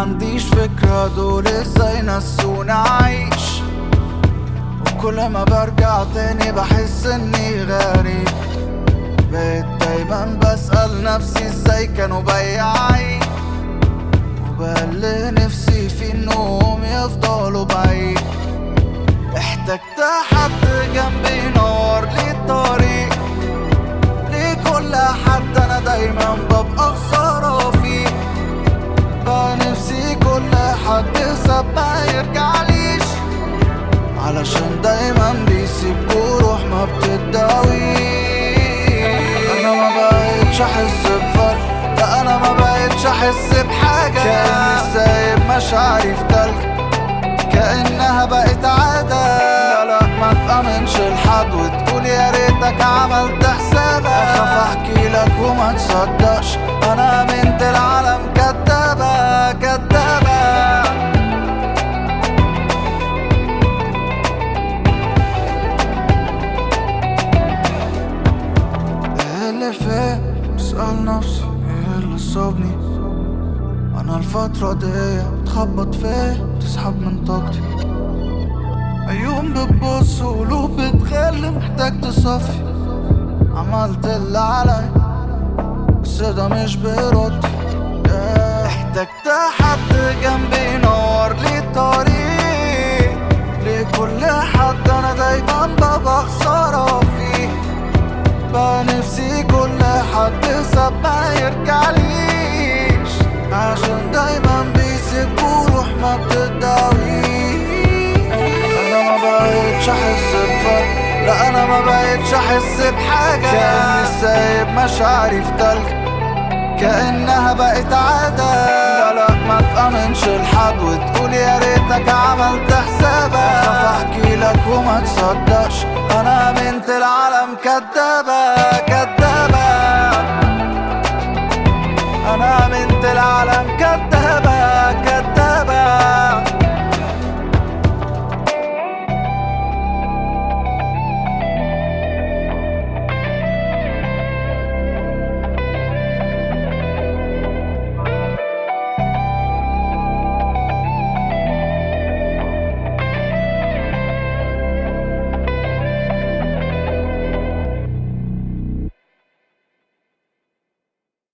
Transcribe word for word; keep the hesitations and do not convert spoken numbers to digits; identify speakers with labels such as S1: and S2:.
S1: عنديش فكرة دول ازاي نسوني اعيش، وكل ما برجع تاني بحس اني غريب. بقيت دايما بسأل نفسي ازاي كانوا بياعين، وبقى نفسي في انهم يفضلوا بعيد. احتجت حد جنبي ينور لي الطريق، لكل حد انا دايما ببقى خسارة فيه. بقى نفسي كل حد ساب ما يرجعليش، علشان دايما بيسيب جروح ما بتداويش. انا ما بقيتش احس بفرق، لا انا ما بقيتش احس بحاجة، كأني سايب مشاعري في تلج كأنها بقت عادة. لا لا ما تأمنش لحد وتقول يا ريتك عملت حسابك. اخاف احكي لك وما تصدقش، انا امنت العالم كدابة كدابة. ايه اللي فات؟ بسأل نفسي ايه اللي صابني. انا الفترة دي بتخبط فيه بتسحب من طاقتي. عيون بتبص وقلوب بتغلي محتاج تصفي. عملت اللي علي بس ده مش بإرادتي. احتجت حد جنبي ينور لي الطريق، لكل حد انا دايما ببقى خسارة فيه. بقى نفسي كل حد ساب ما يرجعليش، عشان دايما بيسيب جروح ما بتداويش. انا ما بقيتش احس بفرق، لا انا ما بقيتش احس بحاجة، كأني سايب مشاعري في تلج كأنها بقت عادة. لا لا ما تأمنش لحد وتقول يا ريتك عملت حسابك. اخاف احكي لك وما تصدقش، انا امنت العالم كدابة